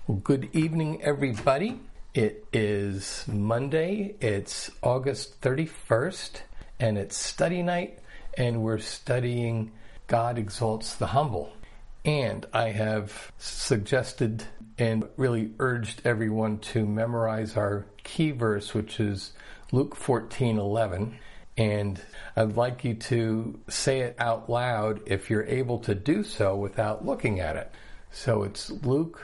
Well, good evening, everybody. It is Monday. It's August 31st, and it's study night, and we're studying God Exalts the Humble. And I have suggested and really urged everyone to memorize our key verse, which is Luke 14:11. And I'd like you to say it out loud if you're able to do so without looking at it. So it's Luke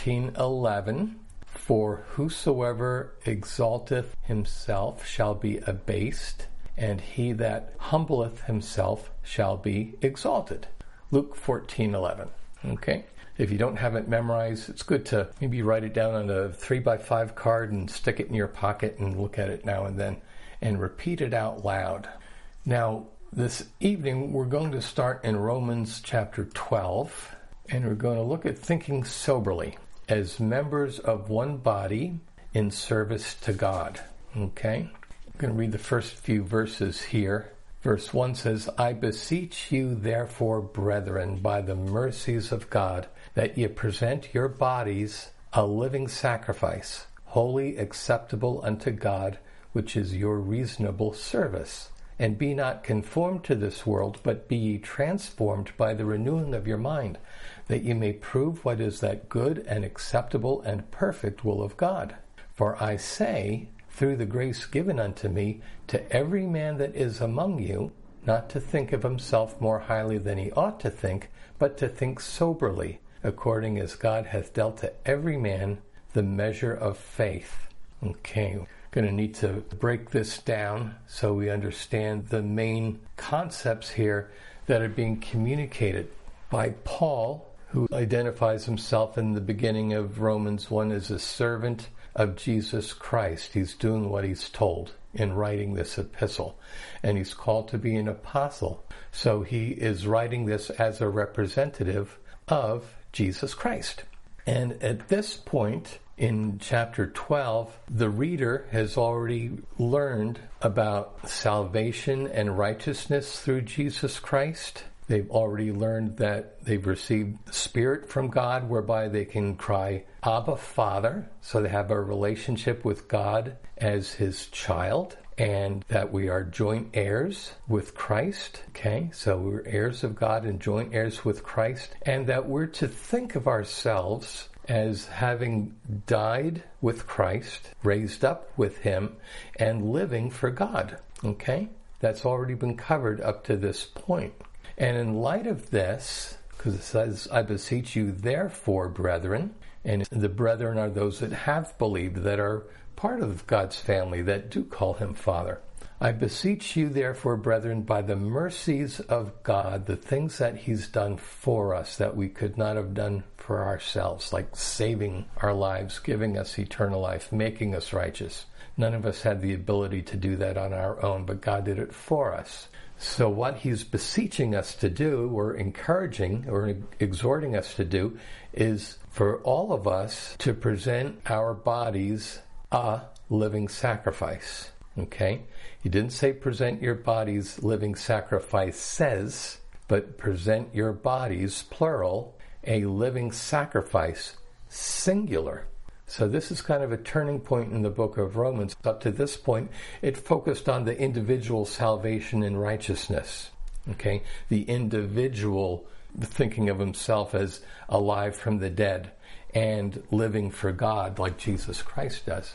14:11. For whosoever exalteth himself shall be abased, and he that humbleth himself shall be exalted. Luke 14:11. Okay? If you don't have it memorized, it's good to maybe write it down on a 3x5 card and stick it in your pocket and look at it now and then and repeat it out loud. Now, this evening we're going to start in Romans chapter 12, and we're going to look at thinking soberly as members of one body in service to God. Okay? I'm going to read the first few verses here. Verse 1 says, I beseech you therefore, brethren, by the mercies of God, that ye present your bodies a living sacrifice, wholly acceptable unto God, which is your reasonable service. And be not conformed to this world, but be ye transformed by the renewing of your mind, that ye may prove what is that good and acceptable and perfect will of God. For I say, through the grace given unto me, to every man that is among you, not to think of himself more highly than he ought to think, but to think soberly, according as God hath dealt to every man the measure of faith. Okay. Going to need to break this down so we understand the main concepts here that are being communicated by Paul, who identifies himself in the beginning of Romans 1 as a servant of Jesus Christ. He's doing what he's told in writing this epistle, and he's called to be an apostle. So he is writing this as a representative of Jesus Christ. And at this point, in chapter 12, the reader has already learned about salvation and righteousness through Jesus Christ. They've already learned that they've received the Spirit from God, whereby they can cry, Abba, Father. So they have a relationship with God as his child, and that we are joint heirs with Christ. Okay, so we're heirs of God and joint heirs with Christ, and that we're to think of ourselves as having died with Christ, raised up with him, and living for God. Okay? That's already been covered up to this point. And in light of this, because it says, I beseech you therefore, brethren, and the brethren are those that have believed, that are part of God's family, that do call him Father. I beseech you therefore, brethren, by the mercies of God, the things that he's done for us that we could not have done for ourselves, like saving our lives, giving us eternal life, making us righteous. None of us had the ability to do that on our own, but God did it for us. So what he's beseeching us to do, or encouraging or exhorting us to do, is for all of us to present our bodies a living sacrifice. Okay? He didn't say present your bodies living sacrifices, but present your bodies, plural, a living sacrifice, singular. So this is kind of a turning point in the book of Romans. Up to this point, it focused on the individual salvation and righteousness. Okay? The individual thinking of himself as alive from the dead and living for God like Jesus Christ does.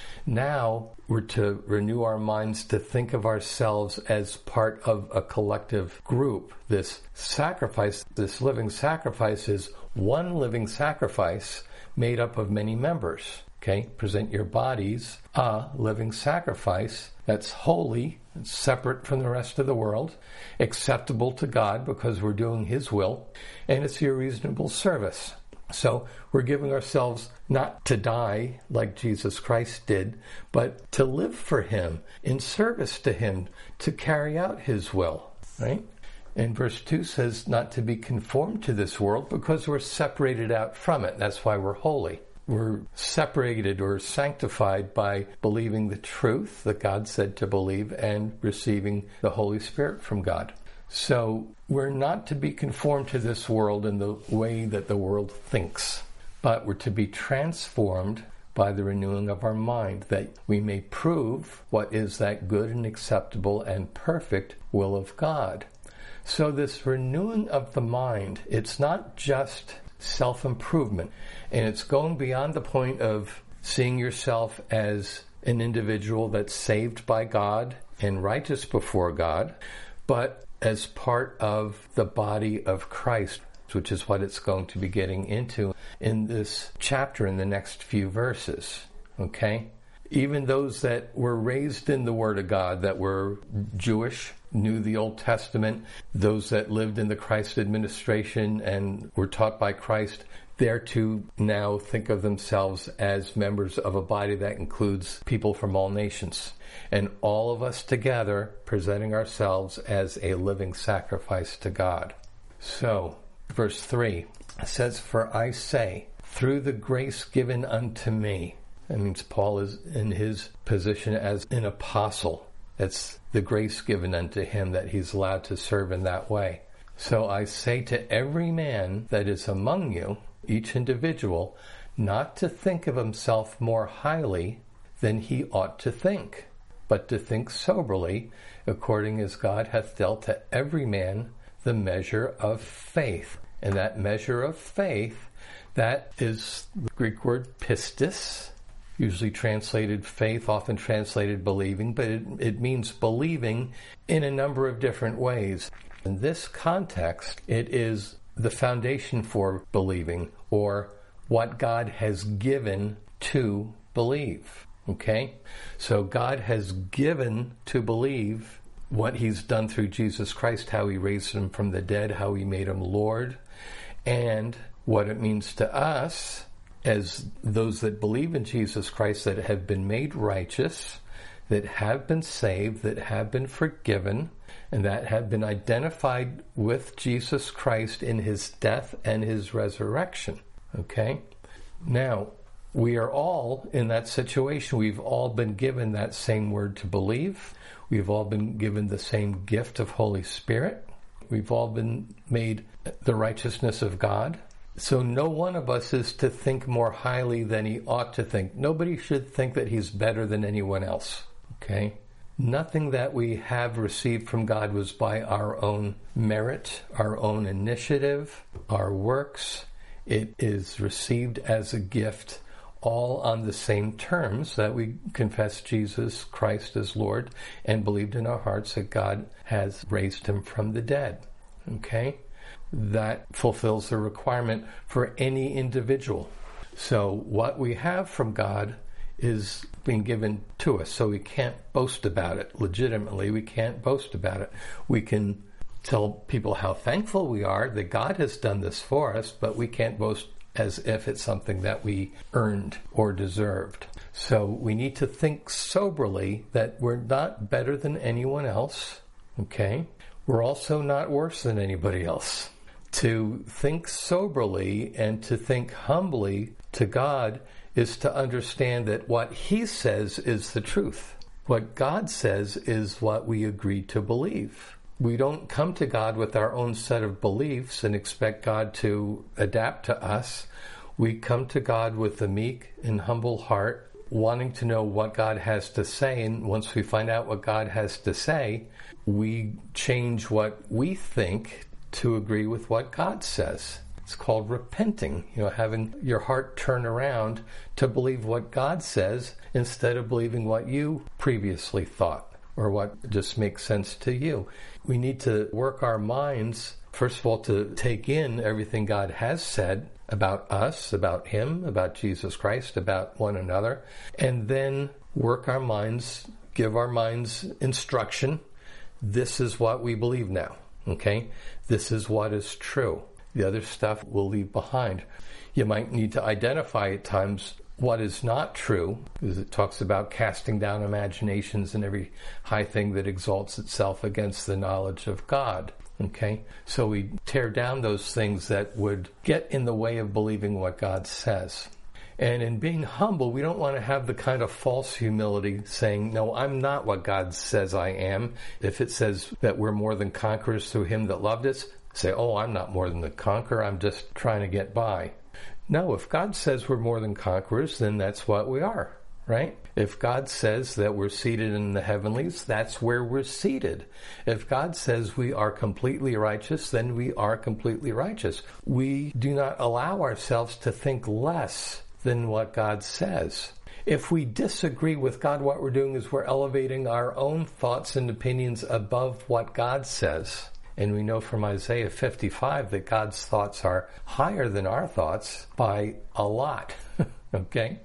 Now we're to renew our minds to think of ourselves as part of a collective group. This sacrifice, this living sacrifice, is one living sacrifice made up of many members. Okay? Present your bodies a living sacrifice that's holy, separate from the rest of the world, acceptable to God because we're doing his will, and it's your reasonable service. So we're giving ourselves not to die like Jesus Christ did, but to live for him, in service to him, to carry out his will, right? And verse 2 says not to be conformed to this world because we're separated out from it. That's why we're holy. We're separated or sanctified by believing the truth that God said to believe and receiving the Holy Spirit from God. So we're not to be conformed to this world in the way that the world thinks, but we're to be transformed by the renewing of our mind, that we may prove what is that good and acceptable and perfect will of God. So this renewing of the mind, it's not just self-improvement, and it's going beyond the point of seeing yourself as an individual that's saved by God and righteous before God, but as part of the body of Christ, which is what it's going to be getting into in this chapter in the next few verses. Okay? Even those that were raised in the Word of God, that were Jewish, knew the Old Testament, those that lived in the Christ administration and were taught by Christ, they're to now think of themselves as members of a body that includes people from all nations. And all of us together presenting ourselves as a living sacrifice to God. So, verse 3 says, "For I say, through the grace given unto me," that means Paul is in his position as an apostle. It's the grace given unto him that he's allowed to serve in that way. "So I say to every man that is among you," each individual, "not to think of himself more highly than he ought to think, but to think soberly, according as God hath dealt to every man the measure of faith." And that measure of faith, that is the Greek word pistis, usually translated faith, often translated believing, but it means believing in a number of different ways. In this context, it is the foundation for believing, or what God has given to believe. Okay? So God has given to believe what he's done through Jesus Christ, how he raised him from the dead, how he made him Lord, and what it means to us as those that believe in Jesus Christ, that have been made righteous, that have been saved, that have been forgiven, and that have been identified with Jesus Christ in his death and his resurrection. Okay? Now, we are all in that situation. We've all been given that same word to believe. We've all been given the same gift of Holy Spirit. We've all been made the righteousness of God. So no one of us is to think more highly than he ought to think. Nobody should think that he's better than anyone else. Okay? Nothing that we have received from God was by our own merit, our own initiative, our works. It is received as a gift, all on the same terms that we confess Jesus Christ as Lord and believed in our hearts that God has raised him from the dead. Okay? That fulfills the requirement for any individual. So what we have from God is being given to us, so we can't boast about it. Legitimately, we can't boast about it. We can tell people how thankful we are that God has done this for us, but we can't boast as if it's something that we earned or deserved. So we need to think soberly that we're not better than anyone else, okay? We're also not worse than anybody else. To think soberly and to think humbly to God is to understand that what he says is the truth. What God says is what we agree to believe. We don't come to God with our own set of beliefs and expect God to adapt to us. We come to God with a meek and humble heart, wanting to know what God has to say. And once we find out what God has to say, we change what we think to agree with what God says. It's called repenting, having your heart turn around to believe what God says instead of believing what you previously thought or what just makes sense to you. We need to work our minds, first of all, to take in everything God has said about us, about him, about Jesus Christ, about one another, and then work our minds, give our minds instruction. This is what we believe now, okay? This is what is true. The other stuff we'll leave behind. You might need to identify at times what is not true, because it talks about casting down imaginations and every high thing that exalts itself against the knowledge of God. Okay? So we tear down those things that would get in the way of believing what God says. And in being humble, we don't want to have the kind of false humility saying, no, I'm not what God says I am. If it says that we're more than conquerors through him that loved us, say, oh, I'm not more than the conqueror. I'm just trying to get by. No, if God says we're more than conquerors, then that's what we are, right? If God says that we're seated in the heavenlies, that's where we're seated. If God says we are completely righteous, then we are completely righteous. We do not allow ourselves to think less than what God says. If we disagree with God, what we're doing is we're elevating our own thoughts and opinions above what God says. And we know from Isaiah 55 that God's thoughts are higher than our thoughts by a lot. Okay?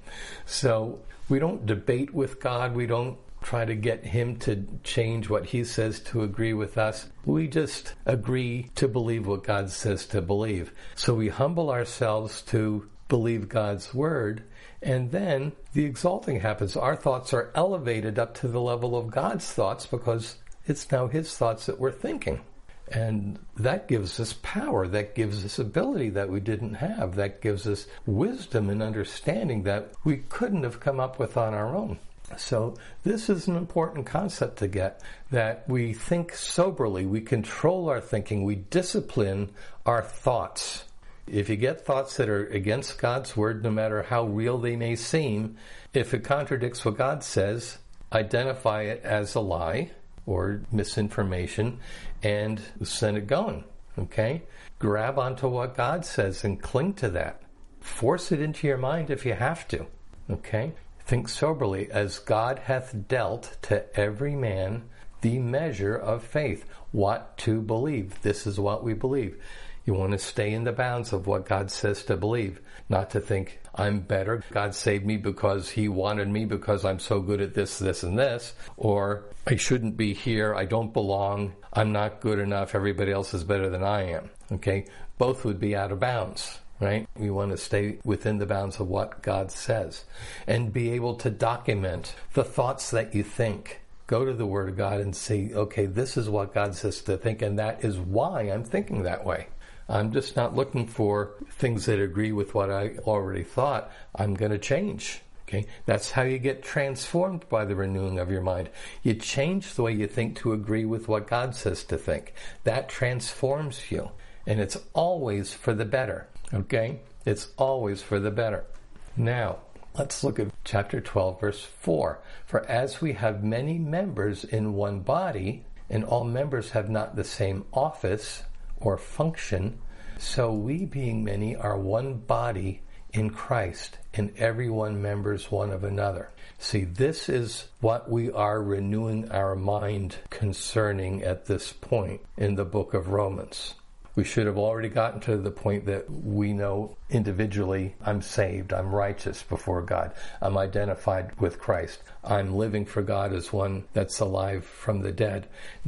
So we don't debate with God. We don't try to get him to change what he says to agree with us. We just agree to believe what God says to believe. So we humble ourselves to believe God's word, and then the exalting happens. Our thoughts are elevated up to the level of God's thoughts because it's now his thoughts that we're thinking. And that gives us power. That gives us ability that we didn't have. That gives us wisdom and understanding that we couldn't have come up with on our own. So this is an important concept to get, that we think soberly, we control our thinking, we discipline our thoughts. If you get thoughts that are against God's word, no matter how real they may seem, if it contradicts what God says, identify it as a lie or misinformation and send it going, okay? Grab onto what God says and cling to that. Force it into your mind if you have to, okay? Think soberly, as God hath dealt to every man the measure of faith. What to believe. This is what we believe. You want to stay in the bounds of what God says to believe, not to think, I'm better. God saved me because he wanted me because I'm so good at this, this, and this. Or I shouldn't be here. I don't belong. I'm not good enough. Everybody else is better than I am. Okay? Both would be out of bounds, right? We want to stay within the bounds of what God says and be able to document the thoughts that you think. Go to the Word of God and see, okay, this is what God says to think, and that is why I'm thinking that way. I'm just not looking for things that agree with what I already thought. I'm going to change. Okay? That's how you get transformed by the renewing of your mind. You change the way you think to agree with what God says to think. That transforms you. And it's always for the better. Okay? It's always for the better. Now, let's look at chapter 12, verse 4. For as we have many members in one body, and all members have not the same office or function, so we being many are one body in Christ, and every one members one of another. See, this is what we are renewing our mind concerning at this point in the book of Romans. We should have already gotten to the point that we know individually, I'm saved, I'm righteous before God, I'm identified with Christ, I'm living for God as one that's alive from the dead.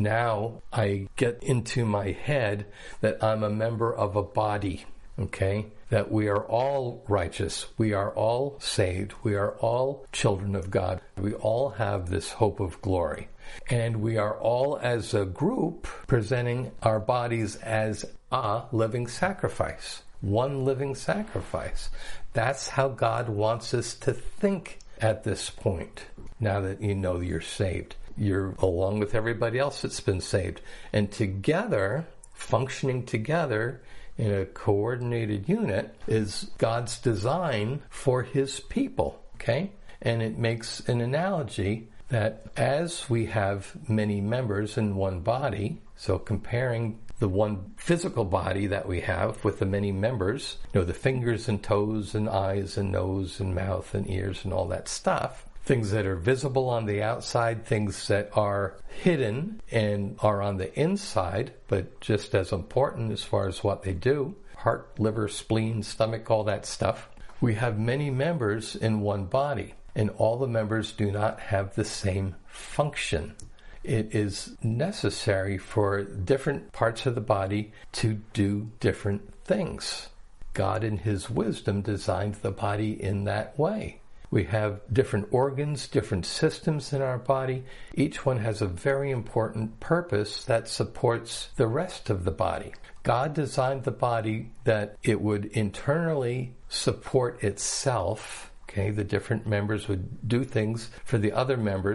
Now I get into my head that I'm a member of a body, okay? That we are all righteous, we are all saved, we are all children of God, we all have this hope of glory. And we are all as a group presenting our bodies as a living sacrifice. One living sacrifice. That's how God wants us to think at this point. Now that you know you're saved. You're along with everybody else that's been saved. And together, functioning together in a coordinated unit is God's design for his people. Okay? And it makes an analogy that as we have many members in one body, so comparing the one physical body that we have with the many members, the fingers and toes and eyes and nose and mouth and ears and all that stuff, things that are visible on the outside, things that are hidden and are on the inside, but just as important as far as what they do, heart, liver, spleen, stomach, all that stuff. We have many members in one body. And all the members do not have the same function. It is necessary for different parts of the body to do different things. God in his wisdom designed the body in that way. We have different organs, different systems in our body. Each one has a very important purpose that supports the rest of the body. God designed the body that it would internally support itself. Okay, the different members would do things for the other members,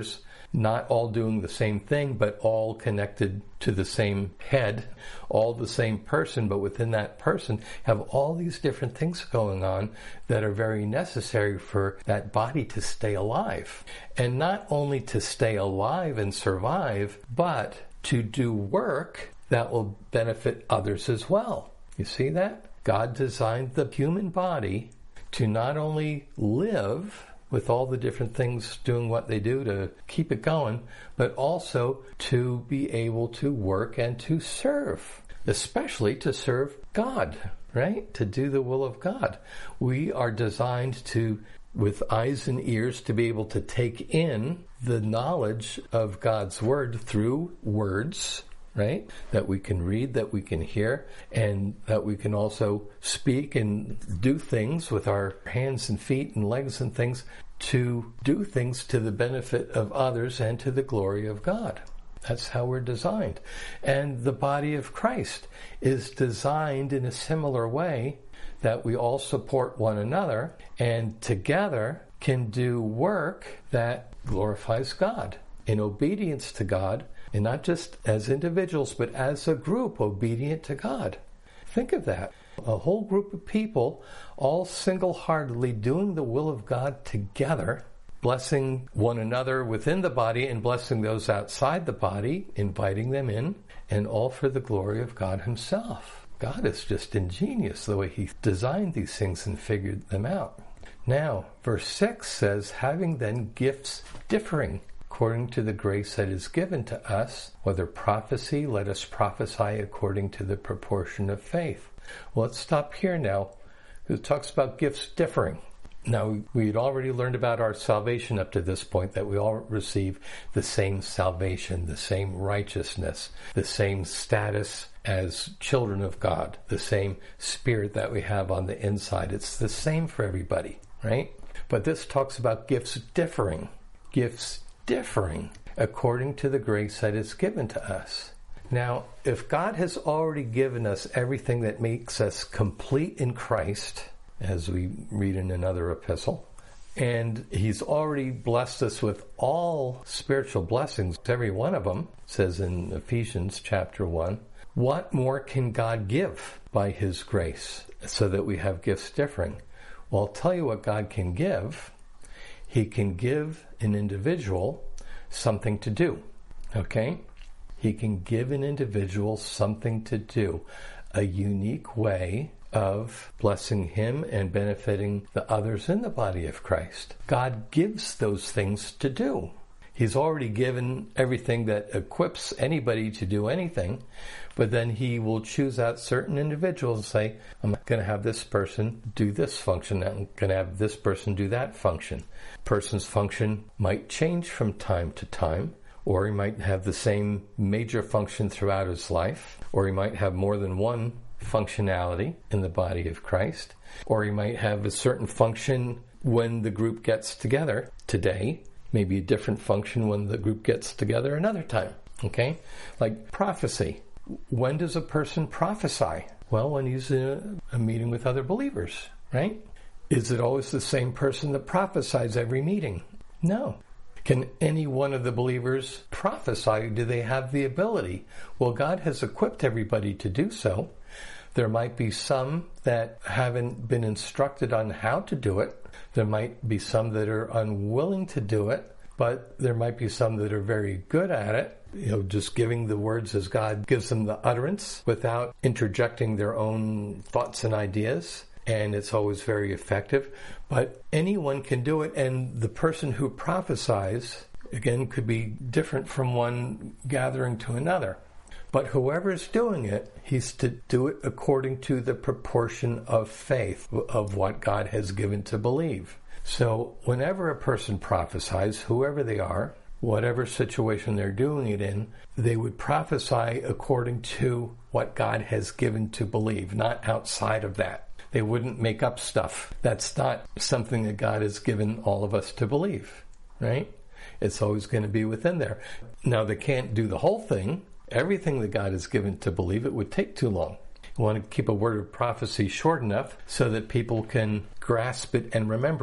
not all doing the same thing, but all connected to the same head, all the same person, but within that person have all these different things going on that are very necessary for that body to stay alive. And not only to stay alive and survive, but to do work that will benefit others as well. You see that? God designed the human body to not only live with all the different things doing what they do to keep it going, but also to be able to work and to serve, especially to serve God, right? To do the will of God. We are designed to, with eyes and ears, to be able to take in the knowledge of God's word through words, right? That we can read, that we can hear, and that we can also speak and do things with our hands and feet and legs and things, to do things to the benefit of others and to the glory of God. That's how we're designed. And the body of Christ is designed in a similar way, that we all support one another and together can do work that glorifies God in obedience to God, and not just as individuals, but as a group obedient to God. Think of that. A whole group of people all single-heartedly doing the will of God together, blessing one another within the body and blessing those outside the body, inviting them in, and all for the glory of God himself. God is just ingenious the way he designed these things and figured them out. Now, verse 6 says, having then gifts differing according to the grace that is given to us, whether prophecy, let us prophesy according to the proportion of faith. Well, let's stop here now. It talks about gifts differing. Now, we had already learned about our salvation up to this point, that we all receive the same salvation, the same righteousness, the same status as children of God, the same spirit that we have on the inside. It's the same for everybody, right? But this talks about gifts differing. Gifts differing according to the grace that is given to us. Now, if God has already given us everything that makes us complete in Christ, as we read in another epistle, and he's already blessed us with all spiritual blessings, every one of them, says in Ephesians chapter 1, what more can God give by his grace so that we have gifts differing? Well, I'll tell you what God can give. He can give an individual something to do, okay? He can give an individual something to do, a unique way of blessing him and benefiting the others in the body of Christ. God gives those things to do. He's already given everything that equips anybody to do anything, but then he will choose out certain individuals and say, I'm going to have this person do this function, I'm going to have this person do that function. Person's function might change from time to time, or he might have the same major function throughout his life, or he might have more than one functionality in the body of Christ, or he might have a certain function when the group gets together today, maybe a different function when the group gets together another time, okay? Like prophecy. When does a person prophesy? Well, when he's in a meeting with other believers, right? Is it always the same person that prophesies every meeting? No. Can any one of the believers prophesy? Do they have the ability? Well, God has equipped everybody to do so. There might be some that haven't been instructed on how to do it. There might be some that are unwilling to do it, but there might be some that are very good at it, just giving the words as God gives them the utterance without interjecting their own thoughts and ideas. And it's always very effective. But anyone can do it, and the person who prophesies, again, could be different from one gathering to another. But whoever's doing it, he's to do it according to the proportion of faith, of what God has given to believe. So whenever a person prophesies, whoever they are, whatever situation they're doing it in, they would prophesy according to what God has given to believe, not outside of that. They wouldn't make up stuff. That's not something that God has given all of us to believe, right? It's always going to be within there. Now, they can't do the whole thing. Everything that God has given to believe, it would take too long. You want to keep a word of prophecy short enough so that people can grasp it and remember it.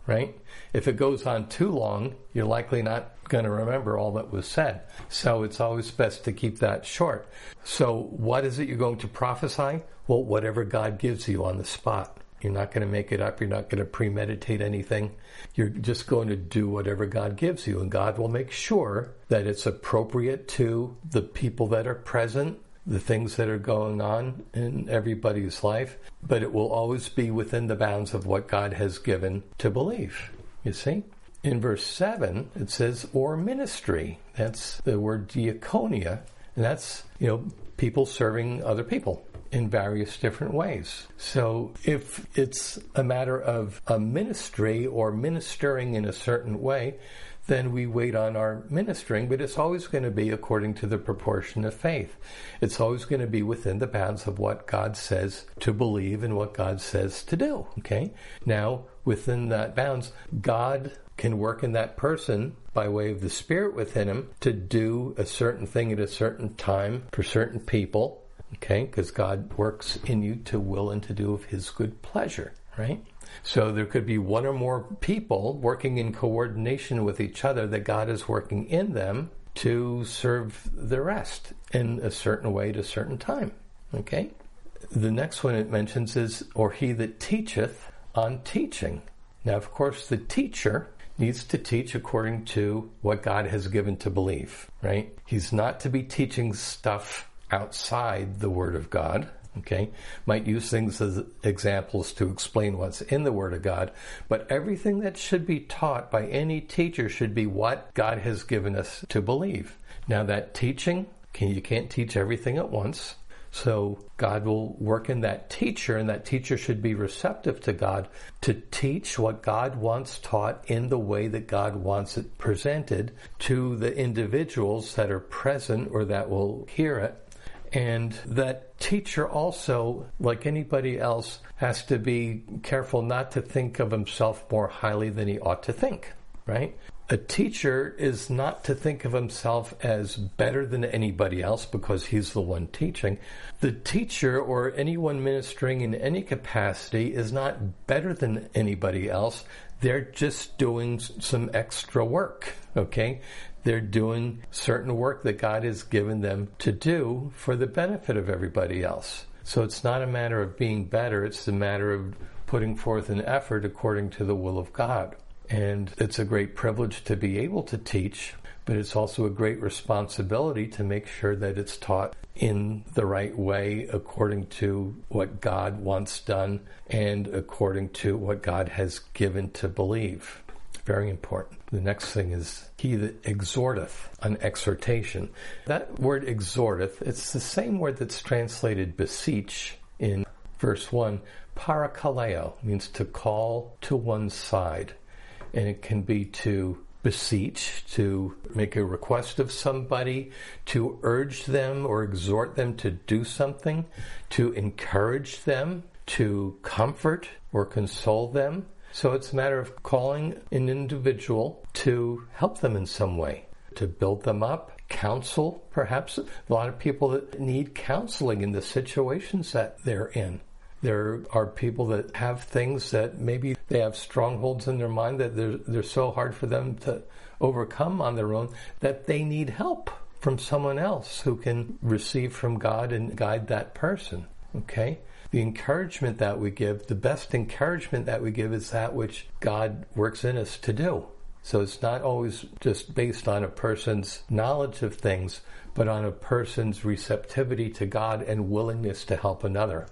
right? If it goes on too long, you're likely not going to remember all that was said. So it's always best to keep that short. So what is it you're going to prophesy? Well, whatever God gives you on the spot. You're not going to make it up. You're not going to premeditate anything. You're just going to do whatever God gives you. And God will make sure that it's appropriate to the people that are present, the things that are going on in everybody's life. But it will always be within the bounds of what God has given to believe. You see? In verse 7, it says, or ministry. That's the word diakonia. And that's, people serving other people in various different ways. So if it's a matter of a ministry or ministering in a certain way, then we wait on our ministering, but it's always going to be according to the proportion of faith. It's always going to be within the bounds of what God says to believe and what God says to do, okay? Now, within that bounds, God can work in that person by way of the Spirit within him to do a certain thing at a certain time for certain people, okay, because God works in you to will and to do of his good pleasure, right? So there could be one or more people working in coordination with each other that God is working in them to serve the rest in a certain way at a certain time, okay? The next one it mentions is, or he that teacheth on teaching. Now, of course, the teacher needs to teach according to what God has given to believe, right? He's not to be teaching stuff outside the Word of God, okay? Might use things as examples to explain what's in the Word of God, but everything that should be taught by any teacher should be what God has given us to believe. Now that teaching, you can't teach everything at once, so God will work in that teacher, and that teacher should be receptive to God to teach what God wants taught in the way that God wants it presented to the individuals that are present or that will hear it. And that teacher also, like anybody else, has to be careful not to think of himself more highly than he ought to think, right? A teacher is not to think of himself as better than anybody else because he's the one teaching. The teacher or anyone ministering in any capacity is not better than anybody else. They're just doing some extra work, okay? They're doing certain work that God has given them to do for the benefit of everybody else. So it's not a matter of being better, it's a matter of putting forth an effort according to the will of God. And it's a great privilege to be able to teach, but it's also a great responsibility to make sure that it's taught in the right way according to what God wants done and according to what God has given to believe. Very important. The next thing is he that exhorteth, an exhortation. That word exhorteth, it's the same word that's translated beseech in verse 1. Parakaleo means to call to one's side. And it can be to beseech, to make a request of somebody, to urge them or exhort them to do something, to encourage them, to comfort or console them. So it's a matter of calling an individual to help them in some way, to build them up, counsel, perhaps. A lot of people that need counseling in the situations that they're in. There are people that have things that maybe they have strongholds in their mind that they're so hard for them to overcome on their own that they need help from someone else who can receive from God and guide that person, okay? The encouragement that we give, the best encouragement that we give is that which God works in us to do. So it's not always just based on a person's knowledge of things, but on a person's receptivity to God and willingness to help another.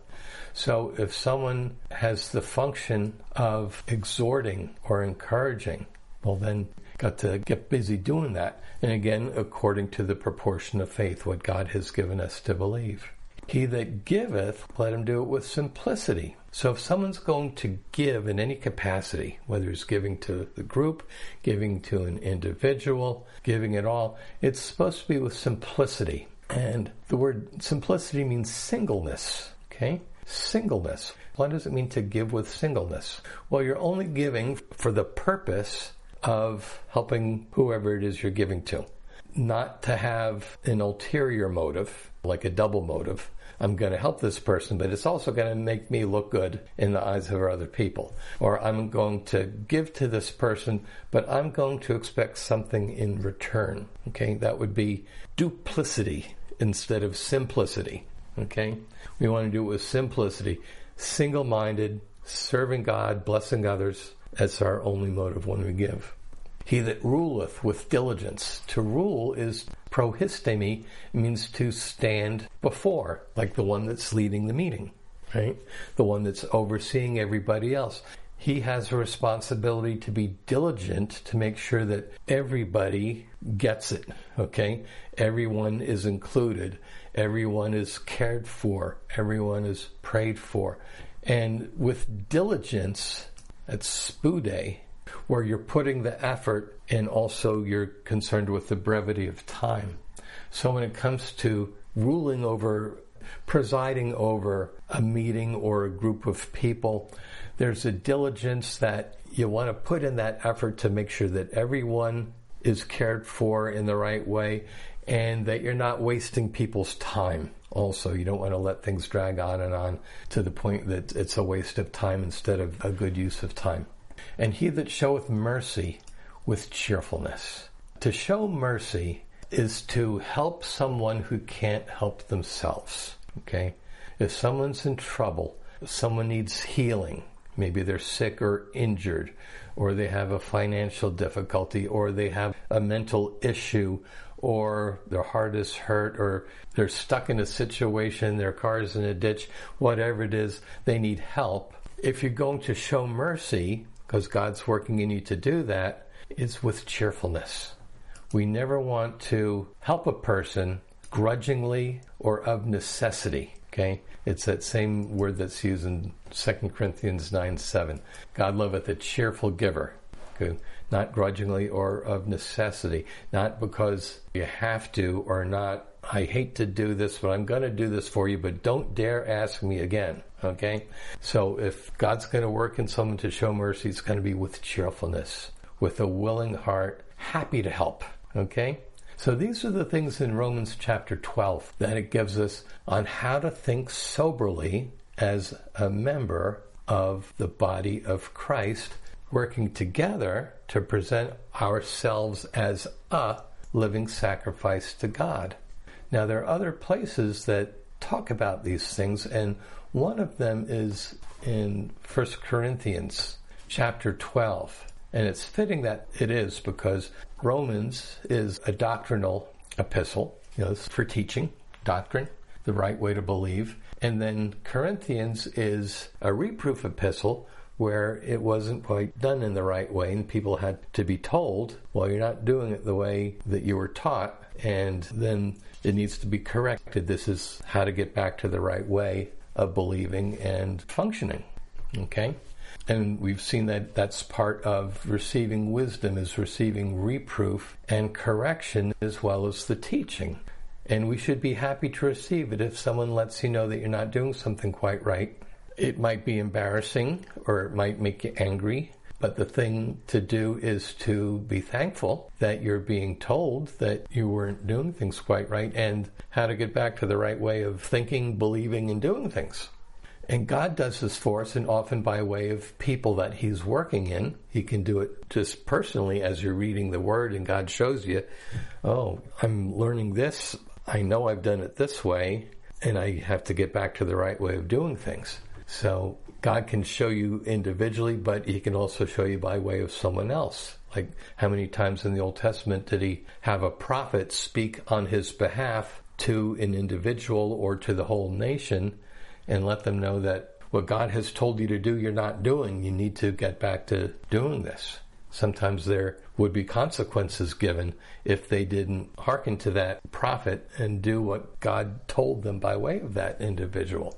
So if someone has the function of exhorting or encouraging, well then got to get busy doing that. And again, according to the proportion of faith, what God has given us to believe. He that giveth, let him do it with simplicity. So if someone's going to give in any capacity, whether it's giving to the group, giving to an individual, giving it all, it's supposed to be with simplicity. And the word simplicity means singleness, okay? Singleness. What does it mean to give with singleness? Well, you're only giving for the purpose of helping whoever it is you're giving to. Not to have an ulterior motive, like a double motive, I'm going to help this person, but it's also going to make me look good in the eyes of other people. Or I'm going to give to this person, but I'm going to expect something in return. Okay, that would be duplicity instead of simplicity. Okay, we want to do it with simplicity, single-minded, serving God, blessing others. That's our only motive when we give. He that ruleth with diligence. To rule is prohistemi, means to stand before, like the one that's leading the meeting, right? The one that's overseeing everybody else. He has a responsibility to be diligent to make sure that everybody gets it, okay? Everyone is included. Everyone is cared for. Everyone is prayed for. And with diligence, that's spude, where you're putting the effort and also you're concerned with the brevity of time. So when it comes to ruling over, presiding over a meeting or a group of people, there's a diligence that you want to put in that effort to make sure that everyone is cared for in the right way and that you're not wasting people's time. Also, you don't want to let things drag on and on to the point that it's a waste of time instead of a good use of time. And he that showeth mercy with cheerfulness. To show mercy is to help someone who can't help themselves. Okay? If someone's in trouble, someone needs healing, maybe they're sick or injured, or they have a financial difficulty, or they have a mental issue, or their heart is hurt, or they're stuck in a situation, their car is in a ditch, whatever it is, they need help. If you're going to show mercy, because God's working in you to do that, it's with cheerfulness. We never want to help a person grudgingly or of necessity. Okay? It's that same word that's used in 2 Corinthians 9:7. God loveth a cheerful giver. Okay? Not grudgingly or of necessity. Not because you have to or not, I hate to do this, but I'm going to do this for you, but don't dare ask me again. Okay? So if God's going to work in someone to show mercy, it's going to be with cheerfulness, with a willing heart, happy to help. Okay? So these are the things in Romans chapter 12 that it gives us on how to think soberly as a member of the body of Christ, working together to present ourselves as a living sacrifice to God. Now, there are other places that talk about these things, and one of them is in 1 Corinthians chapter 12. And it's fitting that it is, because Romans is a doctrinal epistle, it's for teaching, doctrine, the right way to believe. And then Corinthians is a reproof epistle where it wasn't quite done in the right way, and people had to be told, well, you're not doing it the way that you were taught, and then it needs to be corrected. This is how to get back to the right way of believing and functioning. Okay? And we've seen that that's part of receiving wisdom, is receiving reproof and correction as well as the teaching. And we should be happy to receive it if someone lets you know that you're not doing something quite right. It might be embarrassing or it might make you angry, but the thing to do is to be thankful that you're being told that you weren't doing things quite right and how to get back to the right way of thinking, believing, and doing things. And God does this for us, and often by way of people that He's working in. He can do it just personally as you're reading the Word and God shows you, oh, I'm learning this. I know I've done it this way, and I have to get back to the right way of doing things. So God can show you individually, but He can also show you by way of someone else. Like how many times in the Old Testament did He have a prophet speak on His behalf to an individual or to the whole nation, and let them know that what God has told you to do, you're not doing. You need to get back to doing this. Sometimes there would be consequences given if they didn't hearken to that prophet and do what God told them by way of that individual.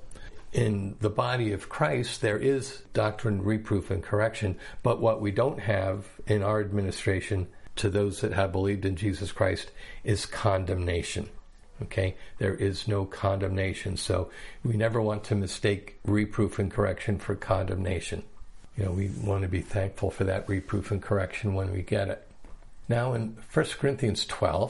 In the body of Christ, there is doctrine, reproof, and correction, but what we don't have in our administration to those that have believed in Jesus Christ is condemnation. Okay, there is no condemnation. So we never want to mistake reproof and correction for condemnation. We want to be thankful for that reproof and correction when we get it. Now in 1 Corinthians 12,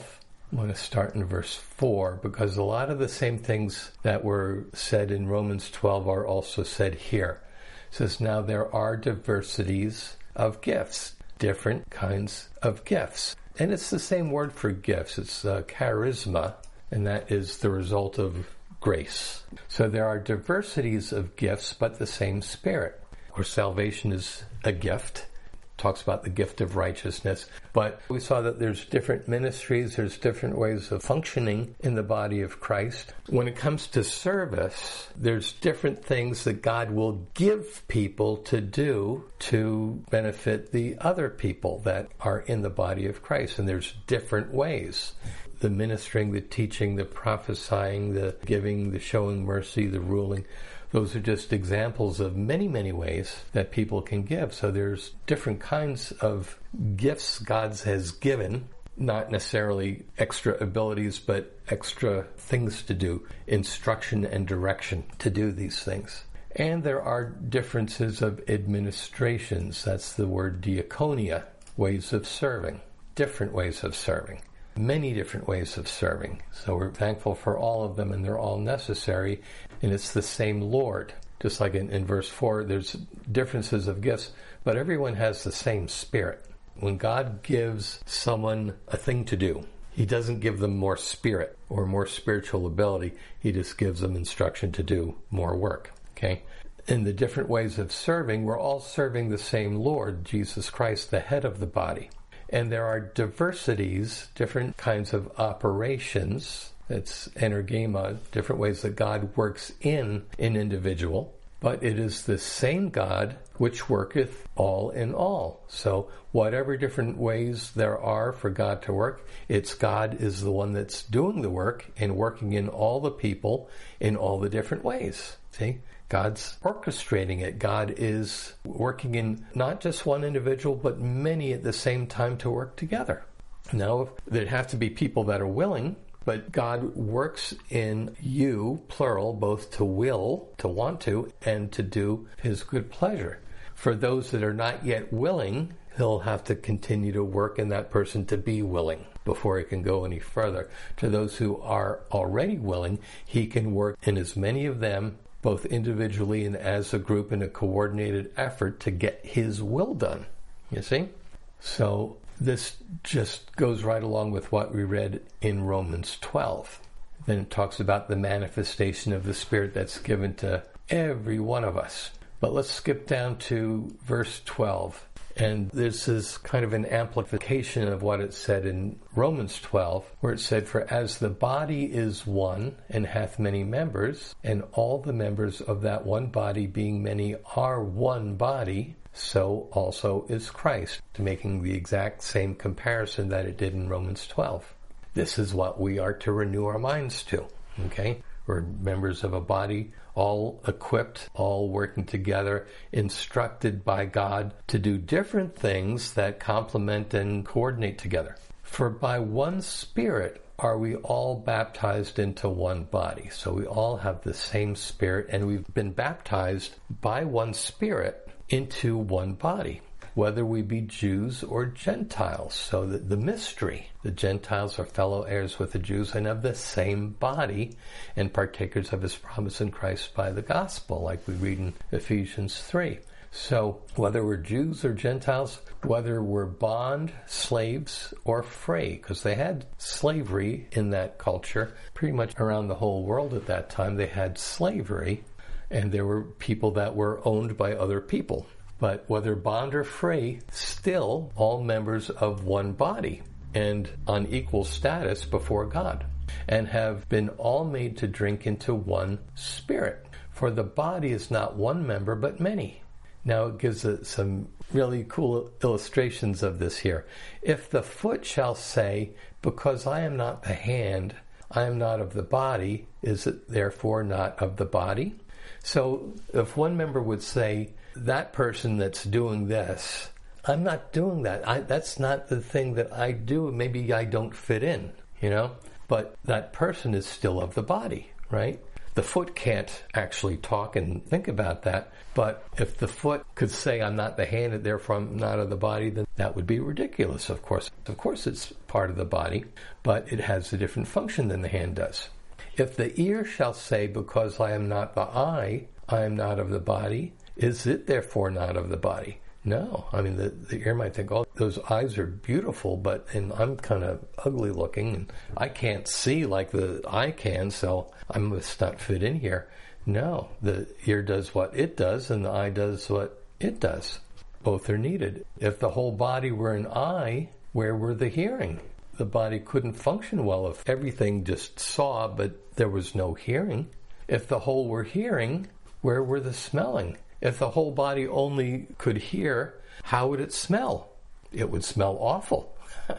I want to start in verse 4 because a lot of the same things that were said in Romans 12 are also said here. It says, now there are diversities of gifts, different kinds of gifts. And it's the same word for gifts. It's charisma, and that is the result of grace. So there are diversities of gifts, but the same Spirit. Of course, salvation is a gift. Talks about the gift of righteousness. But we saw that there's different ministries, there's different ways of functioning in the body of Christ. When it comes to service, there's different things that God will give people to do to benefit the other people that are in the body of Christ. And there's different ways. The ministering, the teaching, the prophesying, the giving, the showing mercy, the ruling. Those are just examples of many, many ways that people can give. So there's different kinds of gifts God has given, not necessarily extra abilities, but extra things to do, instruction and direction to do these things. And there are differences of administrations. That's the word diaconia, ways of serving, different ways of serving. Many different ways of serving. So we're thankful for all of them, and they're all necessary, and it's the same Lord. Just like in verse 4, there's differences of gifts, but everyone has the same Spirit. When God gives someone a thing to do, He doesn't give them more spirit or more spiritual ability. He just gives them instruction to do more work. Okay? In the different ways of serving, we're all serving the same Lord, Jesus Christ, the head of the body. And there are diversities, different kinds of operations. It's energema, different ways that God works in an individual. But it is the same God which worketh all in all. So whatever different ways there are for God to work, it's God is the one that's doing the work and working in all the people in all the different ways. See? God's orchestrating it. God is working in not just one individual, but many at the same time to work together. Now, there'd have to be people that are willing, but God works in you, plural, both to will, to want to, and to do His good pleasure. For those that are not yet willing, He'll have to continue to work in that person to be willing before He can go any further. To those who are already willing, He can work in as many of them, both individually and as a group, in a coordinated effort to get His will done. You see? So this just goes right along with what we read in Romans 12. Then it talks about the manifestation of the Spirit that's given to every one of us. But let's skip down to verse 12. And this is kind of an amplification of what it said in Romans 12, where it said, for as the body is one, and hath many members, and all the members of that one body, being many, are one body, so also is Christ, making the exact same comparison that it did in Romans 12. This is what we are to renew our minds to, okay? We're members of a body, all equipped, all working together, instructed by God to do different things that complement and coordinate together. For by one Spirit are we all baptized into one body. So we all have the same Spirit, and we've been baptized by one Spirit into one body, whether we be Jews or Gentiles. So that the mystery, the Gentiles are fellow heirs with the Jews and of the same body and partakers of His promise in Christ by the gospel, like we read in Ephesians 3. So whether we're Jews or Gentiles, whether we're bond, slaves, or free, because they had slavery in that culture, pretty much around the whole world at that time, they had slavery, and there were people that were owned by other people. But whether bond or free, still all members of one body and on equal status before God, and have been all made to drink into one Spirit. For the body is not one member, but many. Now it gives some really cool illustrations of this here. If the foot shall say, because I am not the hand, I am not of the body, is it therefore not of the body? So if one member would say, that person that's doing this, I'm not doing that. That's not the thing that I do. Maybe I don't fit in, but that person is still of the body, right? The foot can't actually talk and think about that, but if the foot could say, I'm not the hand, and therefore I'm not of the body, then that would be ridiculous, of course. Of course it's part of the body, but it has a different function than the hand does. If the ear shall say, because I am not the eye, I am not of the body, is it therefore not of the body? No. I mean, the ear might think, oh, those eyes are beautiful, and I'm kind of ugly looking, and I can't see like the eye can, so I must not fit in here. No, the ear does what it does, and the eye does what it does. Both are needed. If the whole body were an eye, where were the hearing? The body couldn't function well if everything just saw, but there was no hearing. If the whole were hearing, where were the smelling? If the whole body only could hear, how would it smell? It would smell awful.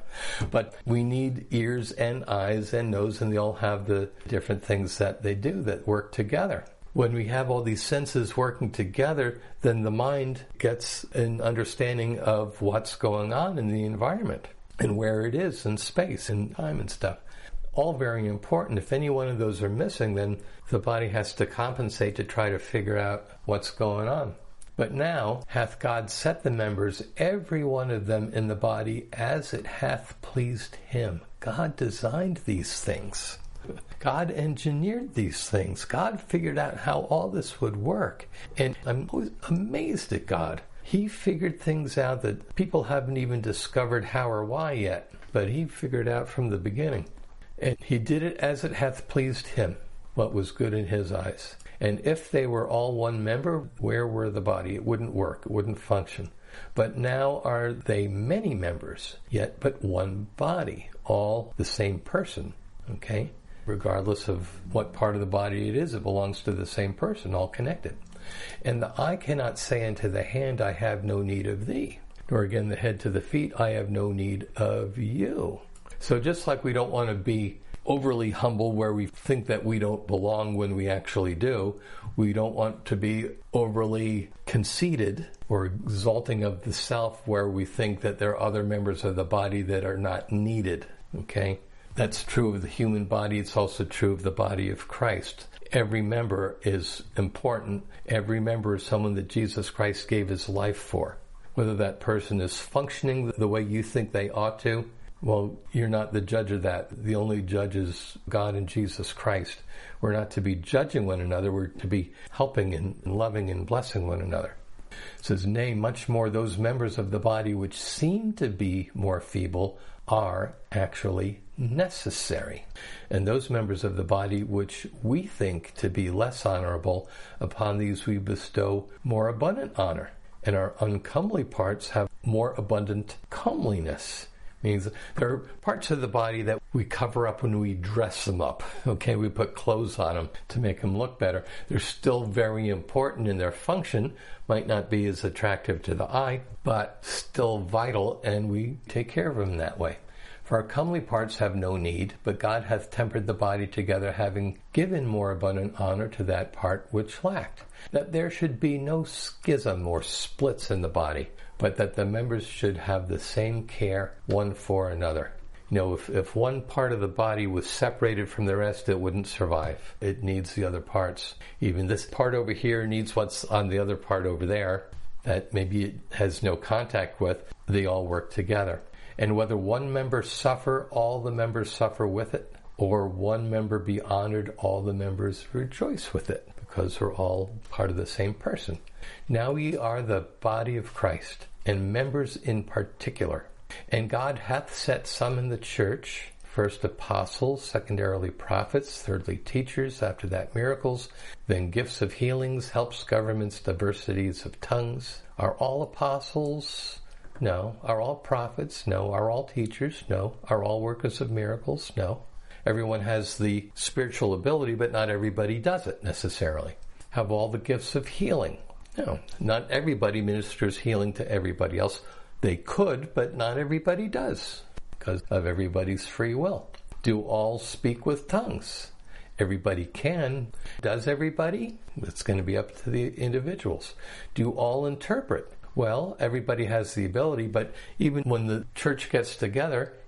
But we need ears and eyes and nose, and they all have the different things that they do that work together. When we have all these senses working together, then the mind gets an understanding of what's going on in the environment and where it is in space and time and stuff. All very important. If any one of those are missing, then the body has to compensate to try to figure out what's going on. But now hath God set the members, every one of them in the body, as it hath pleased him. God designed these things. God engineered these things. God figured out how all this would work. And I'm always amazed at God. He figured things out that people haven't even discovered how or why yet, but he figured out from the beginning. And he did it as it hath pleased him, what was good in his eyes. And if they were all one member, where were the body? It wouldn't work. It wouldn't function. But now are they many members, yet but one body, all the same person, okay? Regardless of what part of the body it is, it belongs to the same person, all connected. And the eye cannot say unto the hand, I have no need of thee. Nor again the head to the feet, I have no need of you. So just like we don't want to be overly humble where we think that we don't belong when we actually do, we don't want to be overly conceited or exalting of the self where we think that there are other members of the body that are not needed, okay? That's true of the human body. It's also true of the body of Christ. Every member is important. Every member is someone that Jesus Christ gave his life for. Whether that person is functioning the way you think they ought to, well, you're not the judge of that. The only judge is God and Jesus Christ. We're not to be judging one another. We're to be helping and loving and blessing one another. It says, nay, much more those members of the body which seem to be more feeble are actually necessary. And those members of the body which we think to be less honorable, upon these we bestow more abundant honor. And our uncomely parts have more abundant comeliness. Means there are parts of the body that we cover up when we dress them up. Okay, we put clothes on them to make them look better. They're still very important in their function. Might not be as attractive to the eye, but still vital, and we take care of them that way. For our comely parts have no need, but God hath tempered the body together, having given more abundant honor to that part which lacked, that there should be no schism or splits in the body, but that the members should have the same care one for another. You know, if one part of the body was separated from the rest, it wouldn't survive. It needs the other parts. Even this part over here needs what's on the other part over there that maybe it has no contact with. They all work together. And whether one member suffer, all the members suffer with it, or one member be honored, all the members rejoice with it, because we're all part of the same person. Now ye are the body of Christ, and members in particular. And God hath set some in the church, first apostles, secondarily prophets, thirdly teachers, after that miracles, then gifts of healings, helps, governments, diversities of tongues. Are all apostles? No. Are all prophets? No. Are all teachers? No. Are all workers of miracles? No. Everyone has the spiritual ability, but not everybody does it necessarily. Have all the gifts of healing? No. Not everybody ministers healing to everybody else. They could, but not everybody does, because of everybody's free will. Do all speak with tongues? Everybody can. Does everybody? It's going to be up to the individuals. Do all interpret? Well, everybody has the ability, but even when the church gets together,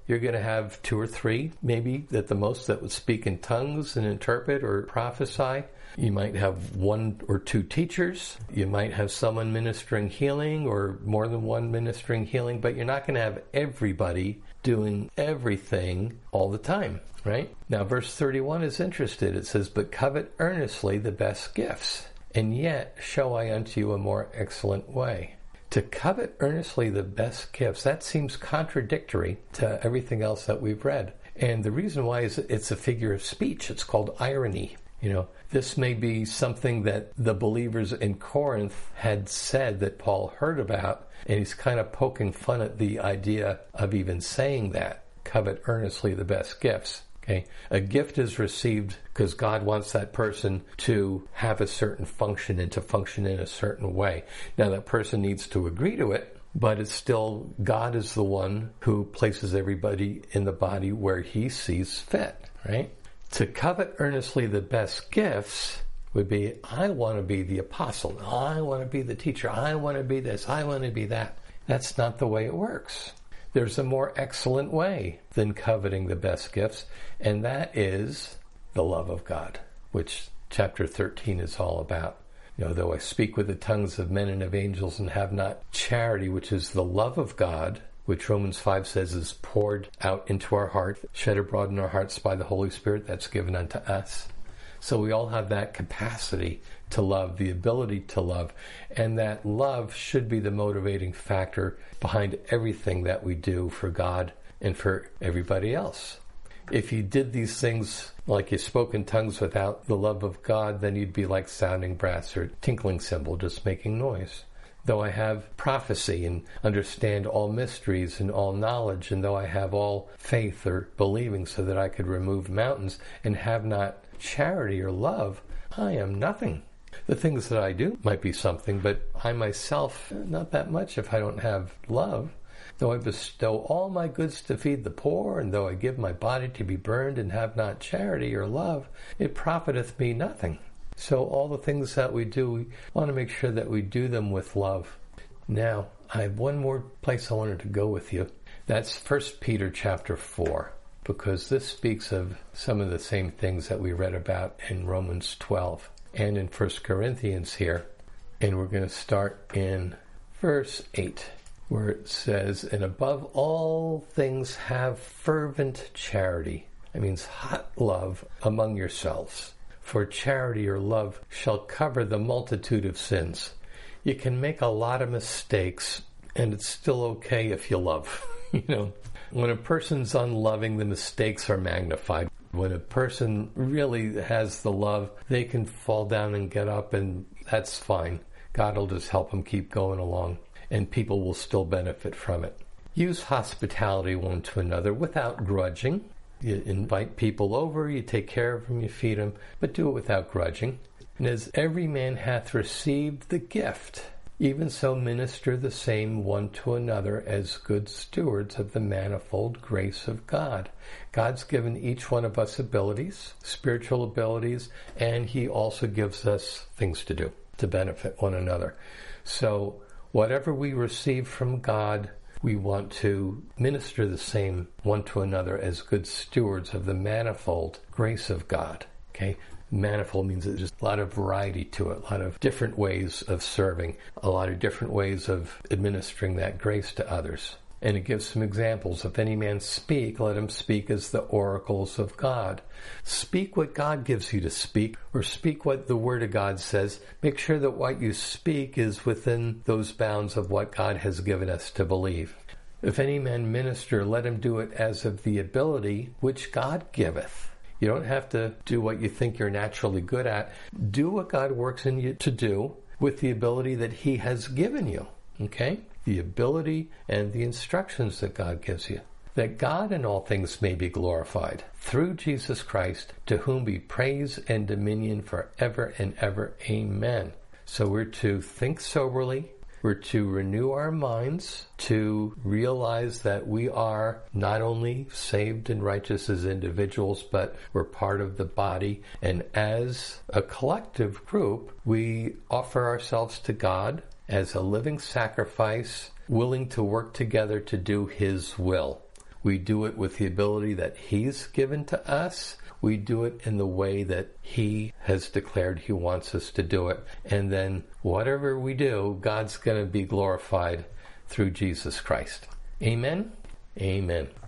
you're going to have 2 or 3, maybe at the most, that would speak in tongues and interpret or prophesy. You might have 1 or 2 teachers. You might have someone ministering healing or more than one ministering healing, but you're not going to have everybody doing everything all the time, right? Now, verse 31 is interesting. It says, "But covet earnestly the best gifts, and yet show I unto you a more excellent way." To covet earnestly the best gifts, that seems contradictory to everything else that we've read. And the reason why is it's a figure of speech. It's called irony. This may be something that the believers in Corinth had said that Paul heard about, and he's kind of poking fun at the idea of even saying that. Covet earnestly the best gifts. Okay, a gift is received because God wants that person to have a certain function and to function in a certain way. Now, that person needs to agree to it, but it's still God is the one who places everybody in the body where he sees fit, right? To covet earnestly the best gifts would be, I want to be the apostle. I want to be the teacher. I want to be this. I want to be that. That's not the way it works. There's a more excellent way than coveting the best gifts, and that is the love of God, which chapter 13 is all about. Though I speak with the tongues of men and of angels and have not charity, which is the love of God, which Romans 5 says is poured out into our heart, shed abroad in our hearts by the Holy Spirit that's given unto us. So we all have that capacity to love, the ability to love, and that love should be the motivating factor behind everything that we do for God and for everybody else. If you did these things like you spoke in tongues without the love of God, then you'd be like sounding brass or tinkling cymbal, just making noise. Though I have prophecy and understand all mysteries and all knowledge, and though I have all faith or believing so that I could remove mountains and have not charity or love, I am nothing. The things that I do might be something, but I myself, not that much if I don't have love. Though I bestow all my goods to feed the poor, and though I give my body to be burned and have not charity or love, it profiteth me nothing. So all the things that we do, we want to make sure that we do them with love. Now, I have one more place I wanted to go with you. That's 1 Peter chapter 4, because this speaks of some of the same things that we read about in Romans 12 and in 1 Corinthians here. And we're going to start in verse 8, where it says, "And above all things have fervent charity." It means hot love among yourselves. "For charity or love shall cover the multitude of sins." You can make a lot of mistakes, and it's still okay if you love. When a person's unloving, the mistakes are magnified. When a person really has the love, they can fall down and get up, and that's fine. God will just help them keep going along, and people will still benefit from it. Use hospitality one to another without grudging. You invite people over, you take care of them, you feed them, but do it without grudging. "And as every man hath received the gift, even so minister the same one to another as good stewards of the manifold grace of God." God's given each one of us abilities, spiritual abilities, and He also gives us things to do to benefit one another. So whatever we receive from God, we want to minister the same one to another as good stewards of the manifold grace of God. Okay? Manifold means there's just a lot of variety to it, a lot of different ways of serving, a lot of different ways of administering that grace to others. And it gives some examples. "If any man speak, let him speak as the oracles of God." Speak what God gives you to speak, or speak what the Word of God says. Make sure that what you speak is within those bounds of what God has given us to believe. "If any man minister, let him do it as of the ability which God giveth." You don't have to do what you think you're naturally good at. Do what God works in you to do with the ability that He has given you. Okay? The ability and the instructions that God gives you. "That God in all things may be glorified through Jesus Christ, to whom be praise and dominion forever and ever. Amen." So we're to think soberly. We're to renew our minds to realize that we are not only saved and righteous as individuals, but we're part of the body. And as a collective group, we offer ourselves to God as a living sacrifice, willing to work together to do His will. We do it with the ability that He's given to us. We do it in the way that He has declared He wants us to do it. And then whatever we do, God's going to be glorified through Jesus Christ. Amen? Amen.